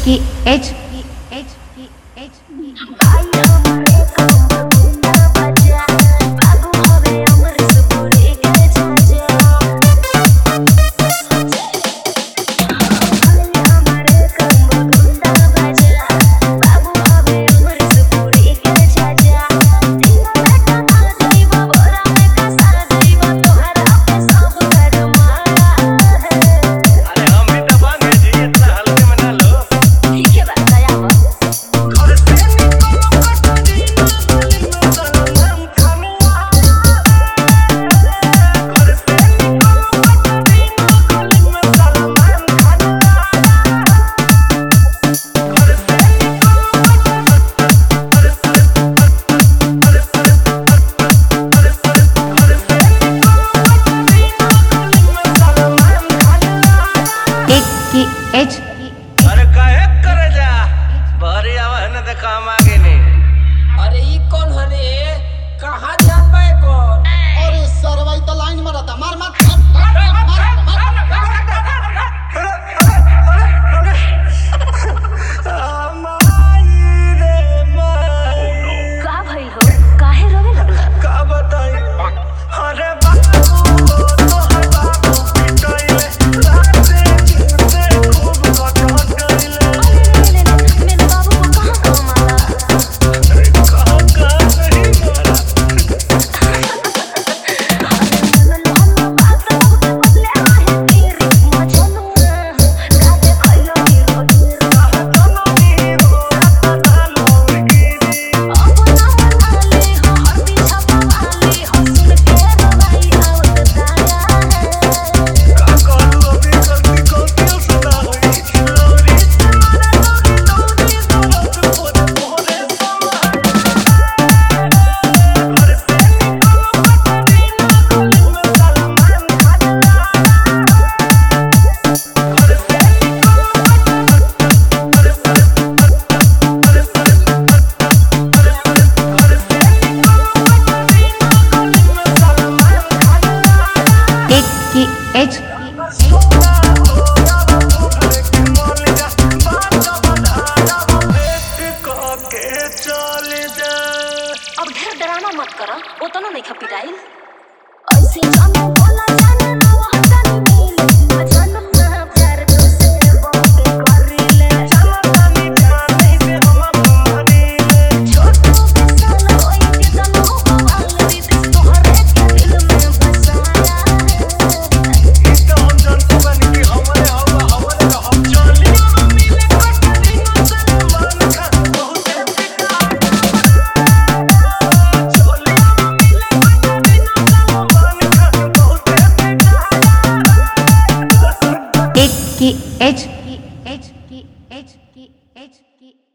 की H H. अरे काहे करे जा भरी आवा न त काम आगे नहीं। अरे ई कौन हरे कहां जात बे कौन? अरे सरवाई तो लाइन में रहता मार मार का भइल हो काहे रोवे लगला? का बताई अरे एच। अब ढेर डराना मत करो वो तो नहीं खपिटाइल। ऐसे जानो बोला जाने ना वहदानी मिले जानो ना प्यार तुझसे बातें कर ले जानो तनी जान नहीं से हम तुम्हारी छोटो बेसाला होई के जानो बवाल दी दिस तोहरे के दिल में बसाया है इस तो हम जानते बन कि हमारे हम चली मिले कटरी न सलमान खान बहुत की एच की एच की एच की एच की